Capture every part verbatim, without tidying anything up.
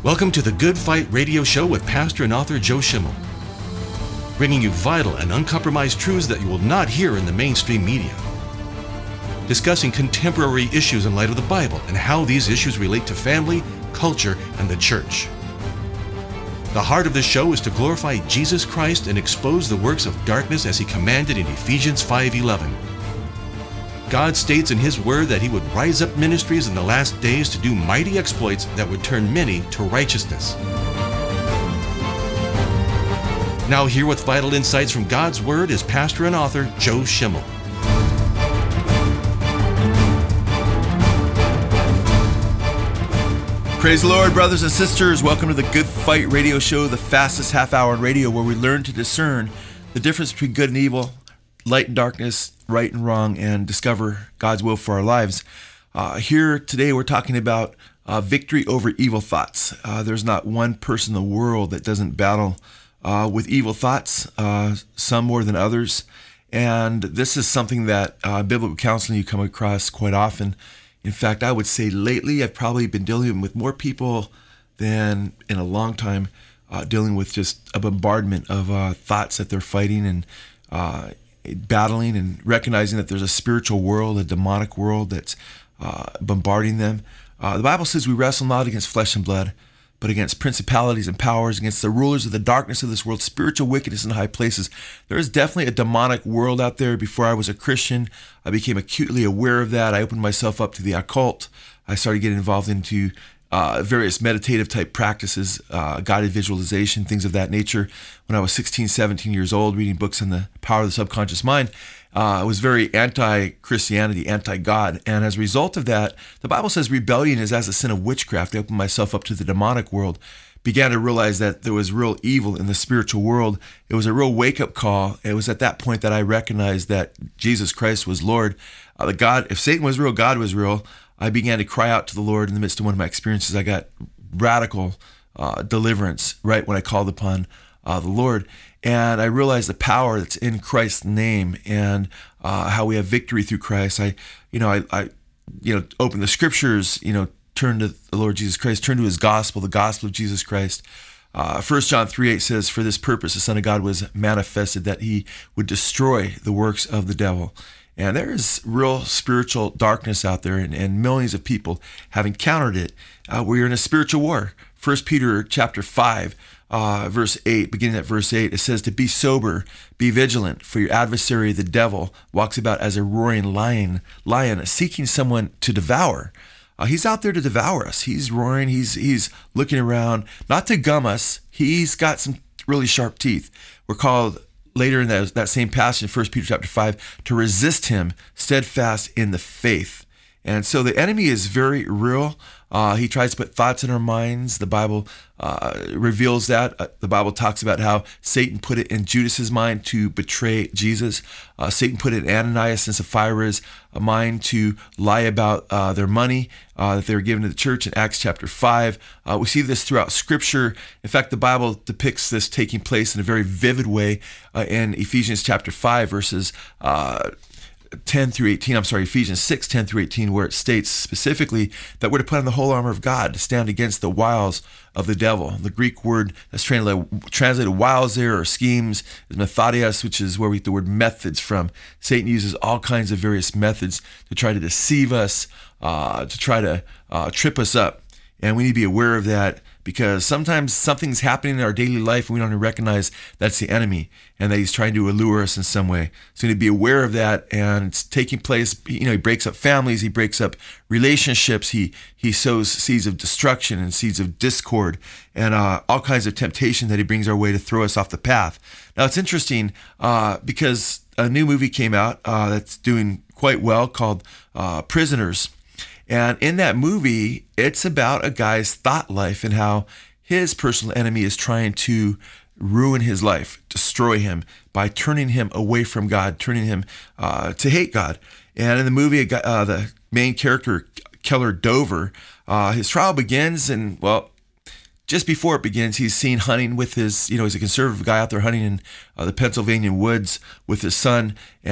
Welcome to the Good Fight Radio Show with pastor and author Joe Schimmel, bringing you vital and uncompromised truths that you will not hear in the mainstream media, discussing contemporary issues in light of the Bible and how these issues relate to family, culture, and the church. The heart of the show is to glorify Jesus Christ and expose the works of darkness as he commanded in Ephesians five eleven. God states in his word that he would rise up ministries in the last days to do mighty exploits that would turn many to righteousness. Now here with vital insights from God's word is pastor and author Joe Schimmel. Praise the Lord, brothers and sisters. Welcome to the Good Fight Radio Show, the fastest half hour in radio, where we learn to discern the difference between good and evil, light and darkness, right and wrong, and discover God's will for our lives. Uh, here today we're talking about uh, victory over evil thoughts. Uh, there's not one person in the world that doesn't battle uh, with evil thoughts, uh, some more than others. And this is something that uh, biblical counseling you come across quite often. In fact, I would say lately I've probably been dealing with more people than in a long time, uh, dealing with just a bombardment of uh, thoughts that they're fighting and uh, battling, and recognizing that there's a spiritual world, a demonic world that's uh, bombarding them. Uh, the Bible says we wrestle not against flesh and blood, but against principalities and powers, against the rulers of the darkness of this world, spiritual wickedness in high places. There is definitely a demonic world out there. Before I was a Christian, I became acutely aware of that. I opened myself up to the occult. I started getting involved into Uh, various meditative type practices, uh, guided visualization, things of that nature. When I was sixteen, seventeen years old, reading books on the power of the subconscious mind, uh, I was very anti-Christianity, anti-God. And as a result of that, the Bible says rebellion is as a sin of witchcraft. I opened myself up to the demonic world, began to realize that there was real evil in the spiritual world. It was a real wake-up call. It was at that point that I recognized that Jesus Christ was Lord. Uh, the God, if Satan was real, God was real. I began to cry out to the Lord in the midst of one of my experiences. I got radical uh, deliverance right when I called upon uh, the Lord. And I realized the power that's in Christ's name, and uh, how we have victory through Christ. I, you know, I, I, you know, open the scriptures, you know, turn to the Lord Jesus Christ, turn to his gospel, the gospel of Jesus Christ. Uh, First John three eight says, "For this purpose the Son of God was manifested, that he would destroy the works of the devil." And there is real spiritual darkness out there, and, and millions of people have encountered it. Uh, we're in a spiritual war. First Peter chapter five, uh, verse eight, beginning at verse eight, it says, "To be sober, be vigilant, for your adversary, the devil, walks about as a roaring lion, lion seeking someone to devour." Uh, he's out there to devour us. He's roaring. He's he's looking around, not to gum us. He's got some really sharp teeth. We're called later in that, that same passage in First Peter chapter five, to resist him steadfast in the faith. And so the enemy is very real. Uh, he tries to put thoughts in our minds. The Bible uh, reveals that. Uh, the Bible talks about how Satan put it in Judas's mind to betray Jesus. Uh, Satan put it in Ananias and Sapphira's mind to lie about uh, their money uh, that they were given to the church in Acts chapter five. Uh, we see this throughout Scripture. In fact, the Bible depicts this taking place in a very vivid way uh, in Ephesians chapter five, verses uh, ten through eighteen, I'm sorry, Ephesians six, ten through eighteen, where it states specifically that we're to put on the whole armor of God to stand against the wiles of the devil. The Greek word that's translated, translated wiles there, or schemes, is methodios, which is where we get the word methods from. Satan uses all kinds of various methods to try to deceive us, uh, to try to uh, trip us up. And we need to be aware of that, because sometimes something's happening in our daily life and we don't even recognize that's the enemy and that he's trying to allure us in some way. So we need to be aware of that, and it's taking place. You know, he breaks up families, he breaks up relationships, he he sows seeds of destruction and seeds of discord, and uh, all kinds of temptation that he brings our way to throw us off the path. Now it's interesting uh, because a new movie came out uh, that's doing quite well called uh, Prisoners. And in that movie, it's about a guy's thought life and how his personal enemy is trying to ruin his life, destroy him by turning him away from God, turning him uh, to hate God. And in the movie, uh, the main character, Keller Dover, uh, his trial begins, and well, just before it begins, he's seen hunting with his, you know, he's a conservative guy out there hunting in uh, the Pennsylvania woods with his son, and the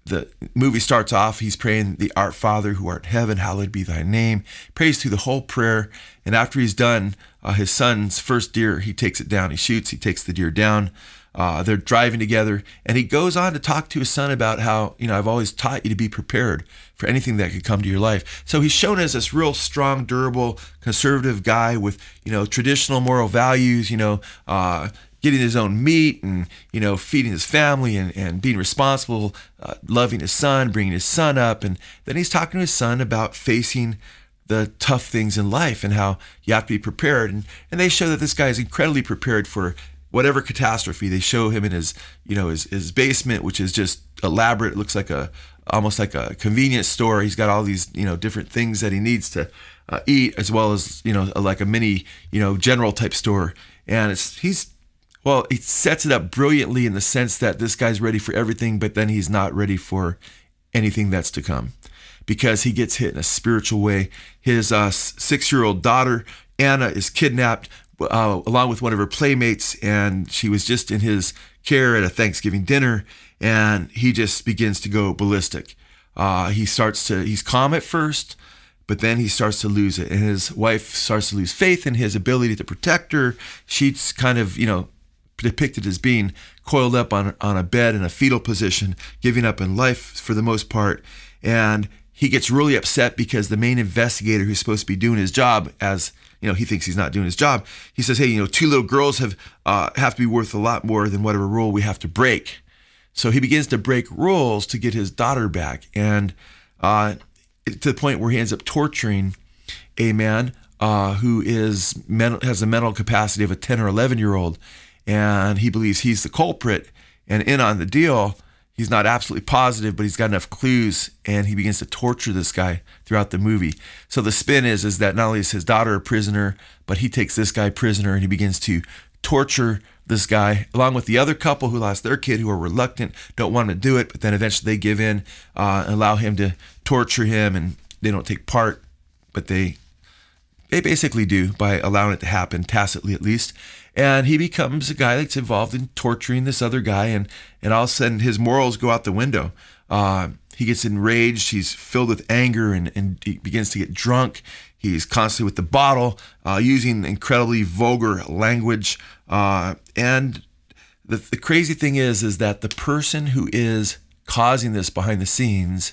the movie starts off, he's praying, the Our Father who art in heaven, hallowed be thy name. Prays through the whole prayer. And after he's done, uh, his son's first deer, he takes it down. He shoots, he takes the deer down. Uh, they're driving together. And he goes on to talk to his son about how, you know, I've always taught you to be prepared for anything that could come to your life. So he's shown as this real strong, durable, conservative guy with, you know, traditional moral values, you know, uh, getting his own meat and, you know, feeding his family and, and being responsible, uh, loving his son, bringing his son up. And then he's talking to his son about facing the tough things in life and how you have to be prepared. And, and they show that this guy is incredibly prepared for whatever catastrophe. They show him in his, you know, his, his basement, which is just elaborate. It looks like a, almost like a convenience store. He's got all these, you know, different things that he needs to uh, eat, as well as, you know, like a mini, you know, general type store. And it's, he's, Well, he sets it up brilliantly in the sense that this guy's ready for everything, but then he's not ready for anything that's to come because he gets hit in a spiritual way. His uh, six-year-old daughter, Anna, is kidnapped uh, along with one of her playmates, and she was just in his care at a Thanksgiving dinner, and he just begins to go ballistic. Uh, he starts to, he's calm at first, but then he starts to lose it, and his wife starts to lose faith in his ability to protect her. She's kind of, you know, depicted as being coiled up on on a bed in a fetal position, giving up in life for the most part. And he gets really upset because the main investigator who's supposed to be doing his job, as you know, he thinks he's not doing his job. He says, hey, you know, two little girls have uh, have to be worth a lot more than whatever rule we have to break. So he begins to break rules to get his daughter back, and uh, to the point where he ends up torturing a man uh, who is mental, has the mental capacity of a ten or eleven year old. And he believes he's the culprit and in on the deal. He's not absolutely positive, but he's got enough clues, and he begins to torture this guy throughout the movie. So the spin is, is that not only is his daughter a prisoner, but he takes this guy prisoner and he begins to torture this guy, along with the other couple who lost their kid, who are reluctant, don't want him to do it, but then eventually they give in uh, and allow him to torture him, and they don't take part, but they they basically do by allowing it to happen, tacitly at least. And he becomes a guy that's involved in torturing this other guy, and, and all of a sudden his morals go out the window. Uh, he gets enraged, he's filled with anger, and, and he begins to get drunk. He's constantly with the bottle, uh, using incredibly vulgar language. Uh, and the, the crazy thing is, is that the person who is causing this behind the scenes,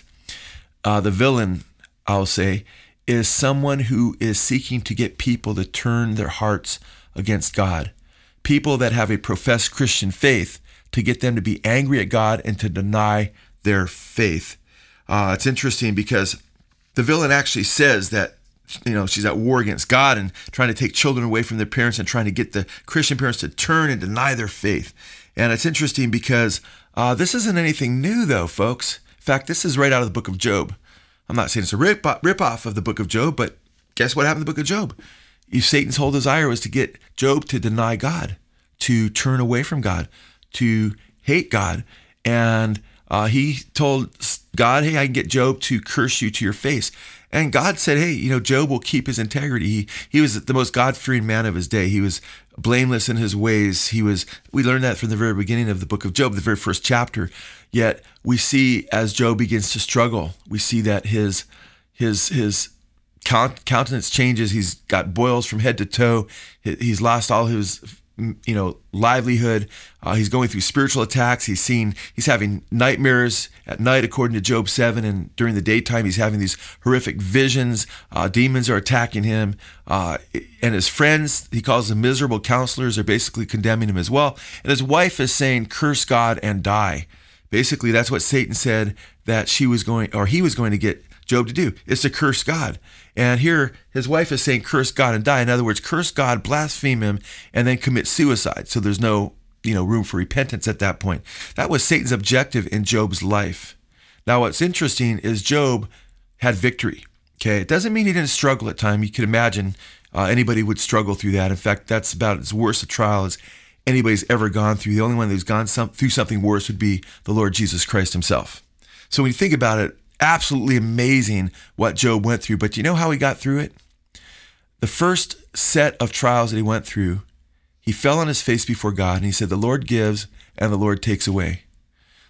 uh, the villain, I'll say, is someone who is seeking to get people to turn their hearts against God. People that have a professed Christian faith, to get them to be angry at God and to deny their faith. Uh, it's interesting because the villain actually says that, you know, she's at war against God and trying to take children away from their parents and trying to get the Christian parents to turn and deny their faith. And it's interesting because uh, this isn't anything new, though, folks. In fact, this is right out of the book of Job. I'm not saying it's a rip, rip off of the book of Job, but guess what happened in the book of Job? Satan's whole desire was to get Job to deny God, to turn away from God, to hate God. And uh, he told God, hey, I can get Job to curse you to your face. And God said, hey, you know, Job will keep his integrity. He, he was the most God-fearing man of his day. He was blameless in his ways. He was, we learned that from the very beginning of the book of Job, the very first chapter. Yet we see as Job begins to struggle, we see that his, his, his, countenance changes. He's got boils from head to toe. He's lost all his, you know, livelihood. Uh, he's going through spiritual attacks. He's seen, he's having nightmares at night, according to Job seven, and during the daytime, he's having these horrific visions. Uh, demons are attacking him. Uh, and his friends, he calls them miserable counselors, are basically condemning him as well. And his wife is saying, curse God and die. Basically, that's what Satan said that she was going, or he was going to get Job to do, is to curse God. And here his wife is saying curse God and die. In other words, curse God, blaspheme him, and then commit suicide. So there's no, you know, room for repentance at that point. That was Satan's objective in Job's life. Now what's interesting is Job had victory. Okay, it doesn't mean he didn't struggle at times. You could imagine uh, anybody would struggle through that. In fact, that's about as worse a trial as anybody's ever gone through. The only one who's gone some, through something worse would be the Lord Jesus Christ himself. So when you think about it, absolutely amazing what Job went through. But do you know how he got through it? The first set of trials that he went through, he fell on his face before God and he said, the Lord gives and the Lord takes away.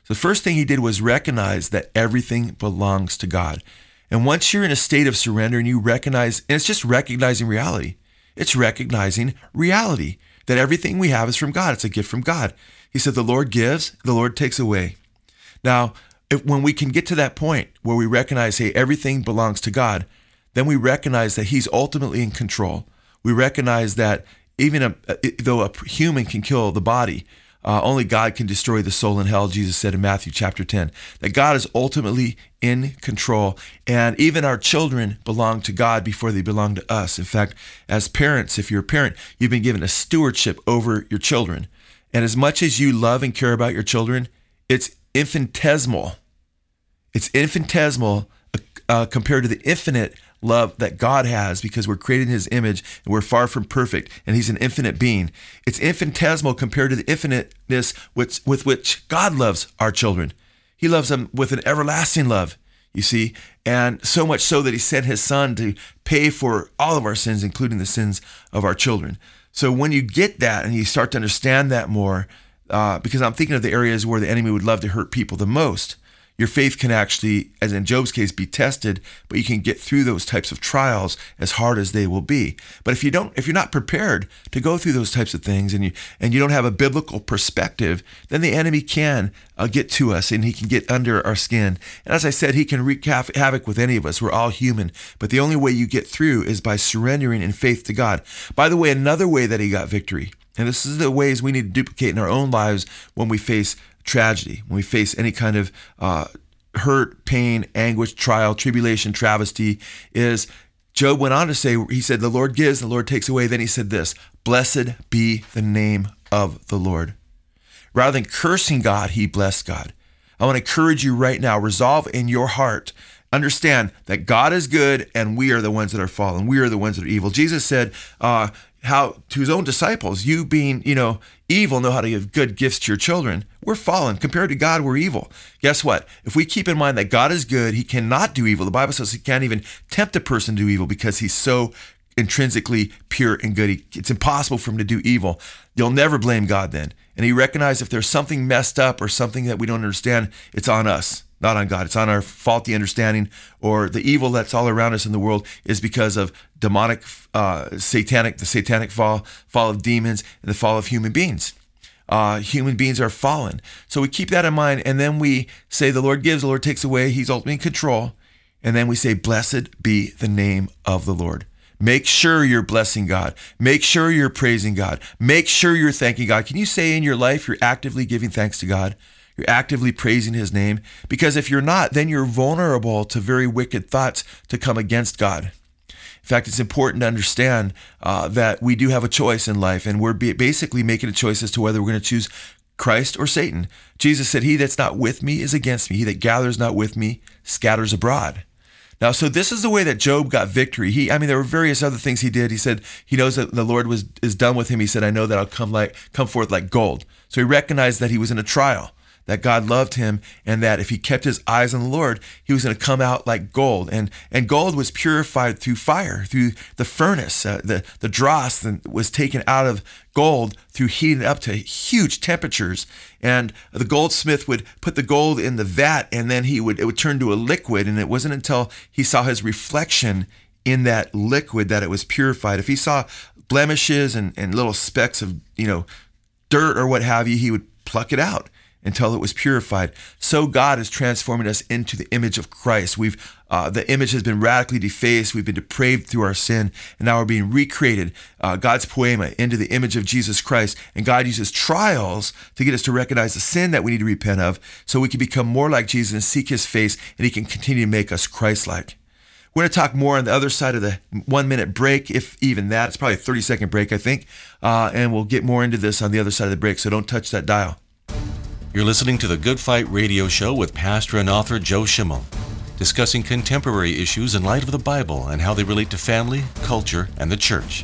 The first thing he did was recognize that everything belongs to God. And once you're in a state of surrender and you recognize, and it's just recognizing reality. It's recognizing reality, that everything we have is from God. It's a gift from God. He said, the Lord gives, the Lord takes away. Now, if, when we can get to that point where we recognize, hey, everything belongs to God, then we recognize that he's ultimately in control. We recognize that even a, though a human can kill the body, uh, only God can destroy the soul in hell, Jesus said in Matthew chapter ten. That God is ultimately in control, and even our children belong to God before they belong to us. In fact, as parents, if you're a parent, you've been given a stewardship over your children. And as much as you love and care about your children, it's infinitesimal. It's infinitesimal uh, compared to the infinite love that God has, because we're created in his image and we're far from perfect, and he's an infinite being. It's infinitesimal compared to the infiniteness with, with which God loves our children. He loves them with an everlasting love, you see, and so much so that he sent his son to pay for all of our sins, including the sins of our children. So when you get that and you start to understand that more, uh, because I'm thinking of the areas where the enemy would love to hurt people the most, your faith can actually, as in Job's case, be tested, but you can get through those types of trials as hard as they will be. But if you don't, if you're not prepared to go through those types of things, and you and you don't have a biblical perspective, then the enemy can uh, get to us, and he can get under our skin. And as I said, he can wreak havoc with any of us. We're all human. But the only way you get through is by surrendering in faith to God. By the way, another way that he got victory, and this is the ways we need to duplicate in our own lives when we face tragedy, when we face any kind of uh, hurt, pain, anguish, trial, tribulation, travesty, is Job went on to say, he said, the Lord gives, the Lord takes away. Then he said this, blessed be the name of the Lord. Rather than cursing God, he blessed God. I want to encourage you right now, resolve in your heart, understand that God is good and we are the ones that are fallen. We are the ones that are evil. Jesus said, uh, how to his own disciples, you being, you know, evil, know how to give good gifts to your children. We're fallen. Compared to God, we're evil. Guess what? If we keep in mind that God is good, he cannot do evil. The Bible says he can't even tempt a person to do evil because he's so intrinsically pure and good. He, it's impossible for him to do evil. You'll never blame God then. And he recognized if there's something messed up or something that we don't understand, it's on us, not on God. It's on our faulty understanding, or the evil that's all around us in the world is because of demonic, uh, satanic, the satanic fall, fall of demons, and the fall of human beings. Uh, human beings are fallen. So we keep that in mind, and then we say the Lord gives, the Lord takes away. He's ultimately in control. And then we say, blessed be the name of the Lord. Make sure you're blessing God. Make sure you're praising God. Make sure you're thanking God. Can you say in your life you're actively giving thanks to God? You're actively praising his name? Because if you're not, then you're vulnerable to very wicked thoughts to come against God. In fact, it's important to understand uh, that we do have a choice in life, and we're basically making a choice as to whether we're going to choose Christ or Satan. Jesus said, he that's not with me is against me. He that gathers not with me scatters abroad. Now, so this is the way that Job got victory. He, I mean, there were various other things he did. He said he knows that the Lord was is done with him. He said, I know that I'll come like come forth like gold. So he recognized that he was in a trial, that God loved him, and that if he kept his eyes on the Lord, he was going to come out like gold. And and gold was purified through fire, through the furnace. Uh, the, the dross was taken out of gold through heating it up to huge temperatures. And the goldsmith would put the gold in the vat, and then he would it would turn to a liquid. And it wasn't until he saw his reflection in that liquid that it was purified. If he saw blemishes and, and little specks of, you know, dirt or what have you, he would pluck it out until it was purified. So God is transforming us into the image of Christ. We've uh, the image has been radically defaced. We've been depraved through our sin, and now we're being recreated, uh, God's poema, into the image of Jesus Christ. And God uses trials to get us to recognize the sin that we need to repent of, so we can become more like Jesus and seek his face, and he can continue to make us Christ-like. We're going to talk more on the other side of the one-minute break, if even that. It's probably a thirty-second break, I think, uh, and we'll get more into this on the other side of the break, so don't touch that dial. You're listening to the Good Fight Radio Show with pastor and author Joe Schimmel, discussing contemporary issues in light of the Bible and how they relate to family, culture, and the church.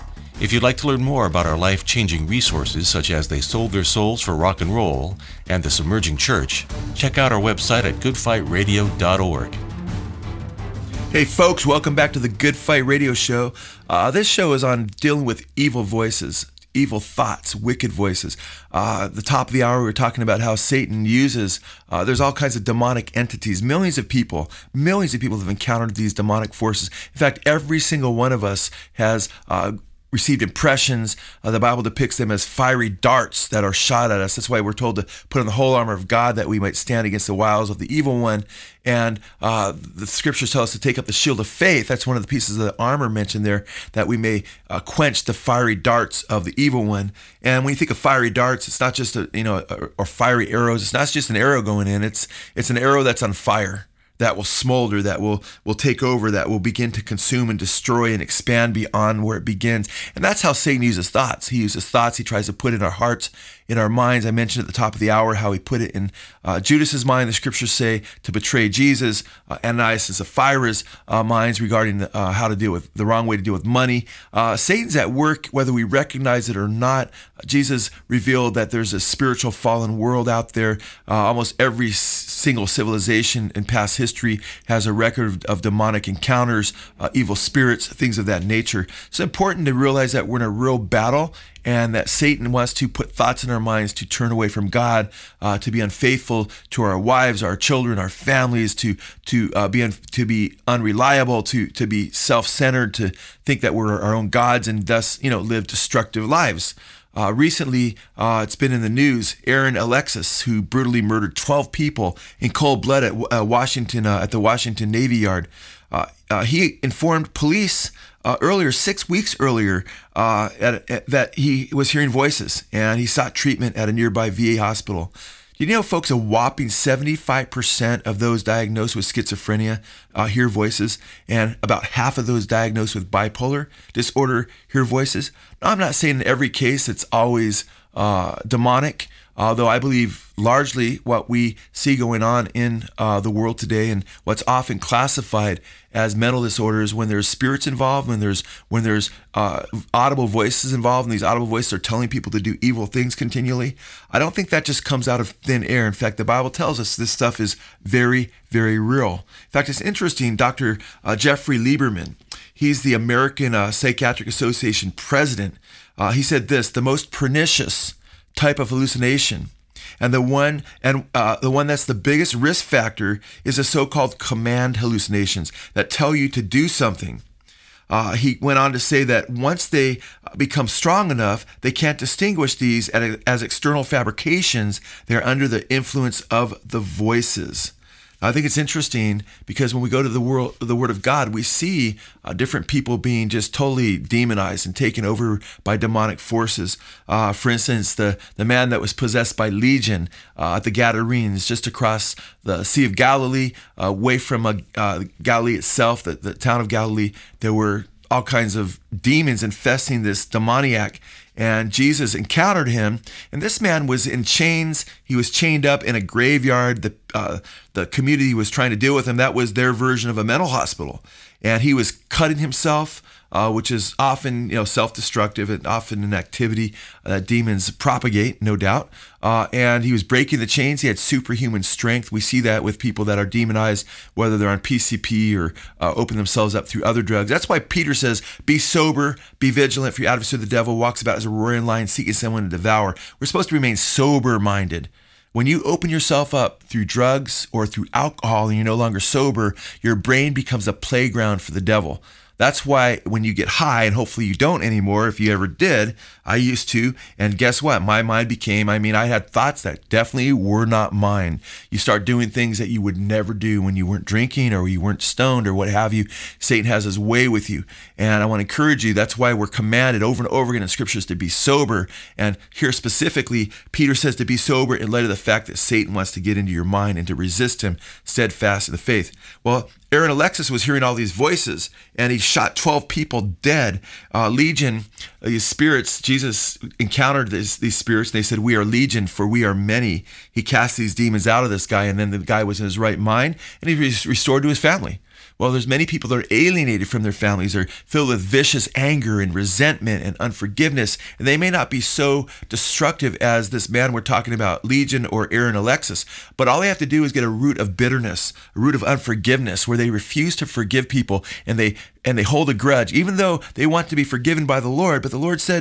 If you'd like to learn more about our life-changing resources, such as They Sold Their Souls for Rock and Roll and The Submerging Church, check out our website at good fight radio dot org. Hey folks, welcome back to the Good Fight Radio Show. Uh, this show is on dealing with evil voices. evil thoughts, wicked voices. Uh, at the top of the hour, we were talking about how Satan uses, uh, there's all kinds of demonic entities. Millions of people, millions of people have encountered these demonic forces. In fact, every single one of us has uh, received impressions. Uh, the Bible depicts them as fiery darts that are shot at us. That's why we're told to put on the whole armor of God that we might stand against the wiles of the evil one. And uh, the scriptures tell us to take up the shield of faith. That's one of the pieces of the armor mentioned there, that we may uh, quench the fiery darts of the evil one. And when you think of fiery darts, it's not just a, you know, or, or fiery arrows. It's not just an arrow going in. It's it's an arrow that's on fire, that will smolder, that will will take over, that will begin to consume and destroy and expand beyond where it begins. And that's how Satan uses thoughts. He uses thoughts he tries to put in our hearts, in our minds. I mentioned at the top of the hour how he put it in uh, Judas's mind. The scriptures say to betray Jesus, uh, Ananias and Sapphira's uh, minds regarding uh, how to deal with the wrong way to deal with money. Uh, Satan's at work, whether we recognize it or not. Jesus revealed that there's a spiritual fallen world out there. Uh, almost every s- single civilization in past history has a record of, of demonic encounters, uh, evil spirits, things of that nature. It's important to realize that we're in a real battle, and that Satan wants to put thoughts in our minds to turn away from God, uh, to be unfaithful to our wives, our children, our families, to to uh, be un- to be unreliable, to to be self-centered, to think that we're our own gods, and thus, you know, live destructive lives. Uh, recently, uh, it's been in the news, Aaron Alexis, who brutally murdered twelve people in cold blood at uh, Washington, uh, at the Washington Navy Yard. Uh, uh, he informed police uh, earlier, six weeks earlier, uh, at, at, that he was hearing voices, and he sought treatment at a nearby V A hospital. Do you know, folks, a whopping seventy-five percent of those diagnosed with schizophrenia uh, hear voices, and about half of those diagnosed with bipolar disorder hear voices? Now, I'm not saying in every case it's always uh, demonic, although I believe largely what we see going on in uh, the world today, and what's often classified as mental disorders, when there's spirits involved, when there's when there's uh, audible voices involved, and these audible voices are telling people to do evil things continually. I don't think that just comes out of thin air. In fact, the Bible tells us this stuff is very, very real. In fact, it's interesting. Doctor Uh, Jeffrey Lieberman, he's the American uh, Psychiatric Association president. Uh, he said this: the most pernicious type of hallucination, and the one and uh, the one that's the biggest risk factor, is the so-called command hallucinations that tell you to do something. Uh, he went on to say that once they become strong enough, they can't distinguish these as external fabrications. They're under the influence of the voices. I think it's interesting because when we go to the world, the Word of God, we see uh, different people being just totally demonized and taken over by demonic forces. Uh, for instance, the, the man that was possessed by Legion uh, at the Gadarenes, just across the Sea of Galilee, uh, away from uh, uh, Galilee itself, the, the town of Galilee, there were all kinds of demons infesting this demoniac. And Jesus encountered him, and this man was in chains. He was chained up in a graveyard. The uh, the community was trying to deal with him. That was their version of a mental hospital. And he was cutting himself, uh, which is often, you know, self-destructive and often an activity that demons propagate, no doubt. Uh, and he was breaking the chains. He had superhuman strength. We see that with people that are demonized, whether they're on P C P or uh, open themselves up through other drugs. That's why Peter says, be sober, be vigilant, for your adversary the devil walks about as a roaring lion seeking someone to devour. We're supposed to remain sober-minded. When you open yourself up through drugs or through alcohol and you're no longer sober, your brain becomes a playground for the devil. That's why when you get high, and hopefully you don't anymore, if you ever did, I used to, and guess what? My mind became, I mean, I had thoughts that definitely were not mine. You start doing things that you would never do when you weren't drinking or you weren't stoned or what have you. Satan has his way with you. And I want to encourage you, that's why we're commanded over and over again in scriptures to be sober. And here specifically, Peter says to be sober in light of the fact that Satan wants to get into your mind and to resist him steadfast in the faith. Well, Aaron Alexis was hearing all these voices, and he shot twelve people dead. Uh, Legion, these spirits, Jesus encountered this, these spirits, and they said, we are legion, for we are many. He cast these demons out of this guy, and then the guy was in his right mind, and he was restored to his family. Well, there's many people that are alienated from their families, are filled with vicious anger and resentment and unforgiveness, and they may not be so destructive as this man we're talking about, Legion or Aaron Alexis, but all they have to do is get a root of bitterness, a root of unforgiveness, where they refuse to forgive people, and they and they hold a grudge, even though they want to be forgiven by the Lord. But the Lord said,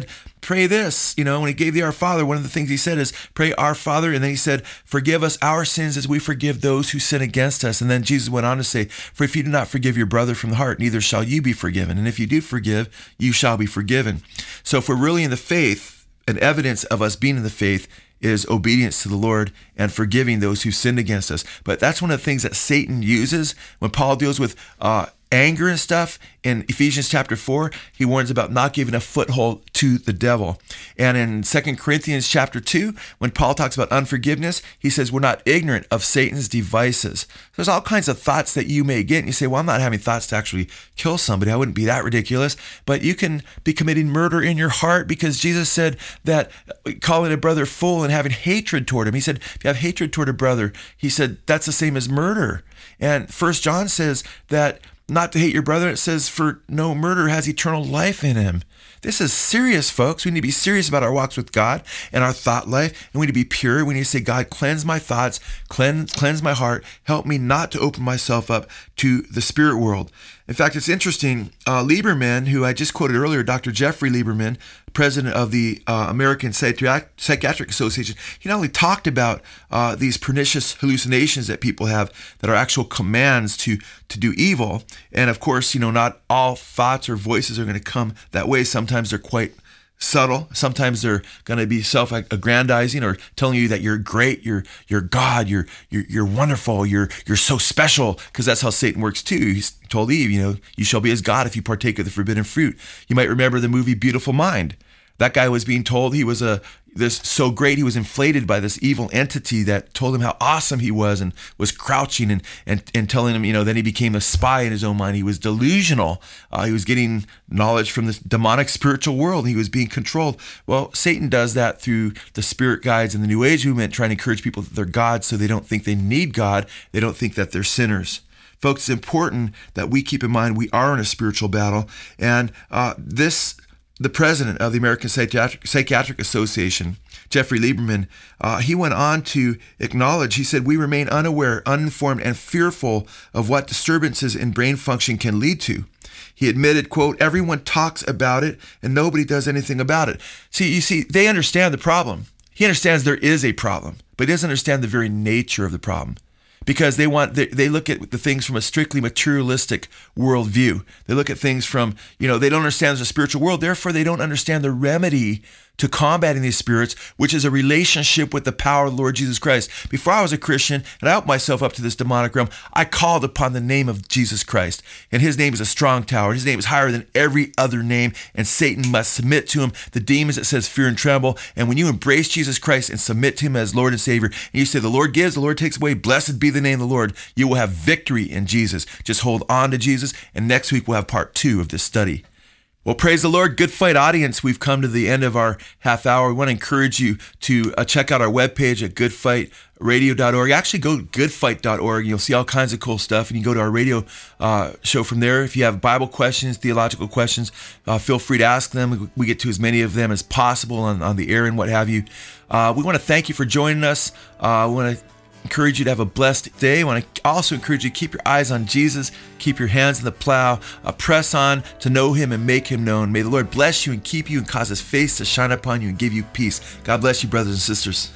pray this. You know, when he gave the Our Father, one of the things he said is, pray Our Father. And then he said, forgive us our sins as we forgive those who sin against us. And then Jesus went on to say, for if you do not forgive your brother from the heart, neither shall you be forgiven. And if you do forgive, you shall be forgiven. So if we're really in the faith, an evidence of us being in the faith is obedience to the Lord and forgiving those who sinned against us. But that's one of the things that Satan uses when Paul deals with uh, anger and stuff. In Ephesians chapter four, he warns about not giving a foothold to the devil. And in Second Corinthians chapter two, when Paul talks about unforgiveness, he says we're not ignorant of Satan's devices. There's all kinds of thoughts that you may get. And you say, well, I'm not having thoughts to actually kill somebody. I wouldn't be that ridiculous. But you can be committing murder in your heart, because Jesus said that calling a brother fool and having hatred toward him. He said, if you have hatred toward a brother, he said, that's the same as murder. And First John says that not to hate your brother, it says, for no murder has eternal life in him. This is serious, folks. We need to be serious about our walks with God and our thought life. And we need to be pure. We need to say, God, cleanse my thoughts, cleanse, cleanse my heart. Help me not to open myself up to the spirit world. In fact, it's interesting. Uh, Lieberman, who I just quoted earlier, Doctor Jeffrey Lieberman, president of the uh, American Psychiatric, Psychiatric Association, he not only talked about uh, these pernicious hallucinations that people have that are actual commands to to do evil. And of course, you know, not all thoughts or voices are going to come that way. Sometimes they're quite subtle. Sometimes they're going to be self-aggrandizing or telling you that you're great, you're you're God, you're you're, you're wonderful, you're you're so special, because that's how Satan works too. He's told Eve, you know, you shall be as God if you partake of the forbidden fruit. You might remember the movie Beautiful Mind. That guy was being told he was a this so great, he was inflated by this evil entity that told him how awesome he was and was crouching and and, and telling him, you know, then he became a spy in his own mind. He was delusional. Uh, he was getting knowledge from this demonic spiritual world. He was being controlled. Well, Satan does that through the spirit guides and the New Age movement, trying to encourage people that they're God so they don't think they need God. They don't think that they're sinners. Folks, it's important that we keep in mind we are in a spiritual battle. And uh, this... The president of the American Psychiatric, Psychiatric Association, Jeffrey Lieberman, uh, he went on to acknowledge, he said, we remain unaware, uninformed, and fearful of what disturbances in brain function can lead to. He admitted, quote, everyone talks about it and nobody does anything about it. See, you see, they understand the problem. He understands there is a problem, but he doesn't understand the very nature of the problem. Because they want, they, they look at the things from a strictly materialistic worldview. They look at things from, you know, they don't understand there's a spiritual world. Therefore, they don't understand the remedy to combating these spirits, which is a relationship with the power of the Lord Jesus Christ. Before I was a Christian and I opened myself up to this demonic realm, I called upon the name of Jesus Christ. And his name is a strong tower. His name is higher than every other name, and Satan must submit to him. The demons, it says, fear and tremble. And when you embrace Jesus Christ and submit to him as Lord and Savior, and you say, the Lord gives, the Lord takes away, blessed be the name of the Lord, you will have victory in Jesus. Just hold on to Jesus, and next week we'll have part two of this study. Well, praise the Lord. Good Fight audience, we've come to the end of our half hour. We want to encourage you to uh, check out our webpage at good fight radio dot org. Actually, go to good fight dot org. You'll see all kinds of cool stuff. And you can go to our radio uh, show from there. If you have Bible questions, theological questions, uh, feel free to ask them. We get to as many of them as possible on, on the air and what have you. Uh, we want to thank you for joining us. Uh, we want to encourage you to have a blessed day. I want to also encourage you to keep your eyes on Jesus, keep your hands in the plow, uh, press on to know him and make him known. May the Lord bless you and keep you and cause his face to shine upon you and give you peace. God bless you, brothers and sisters.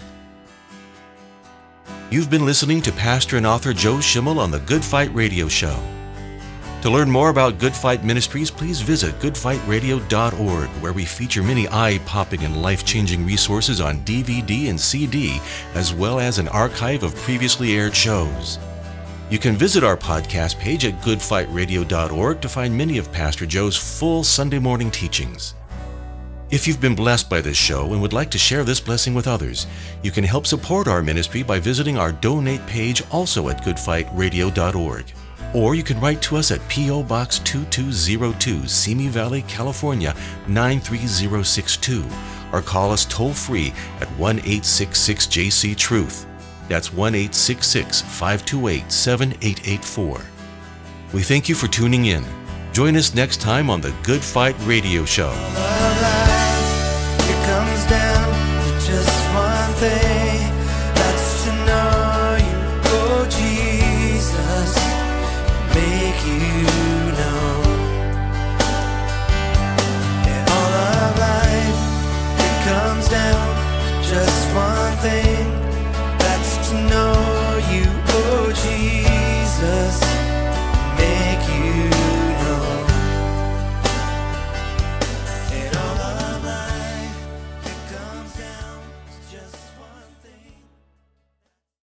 You've been listening to Pastor and author Joe Schimmel on the Good Fight Radio Show. To learn more about Good Fight Ministries, please visit good fight radio dot org, where we feature many eye-popping and life-changing resources on D V D and C D, as well as an archive of previously aired shows. You can visit our podcast page at good fight radio dot org to find many of Pastor Joe's full Sunday morning teachings. If you've been blessed by this show and would like to share this blessing with others, you can help support our ministry by visiting our donate page also at good fight radio dot org. Or you can write to us at P O Box two two zero two, Simi Valley, California nine three zero six two, or call us toll-free at one eight six six J C Truth. That's one eight six six, five two eight, seven eight eight four. We thank you for tuning in. Join us next time on the Good Fight Radio Show. It comes down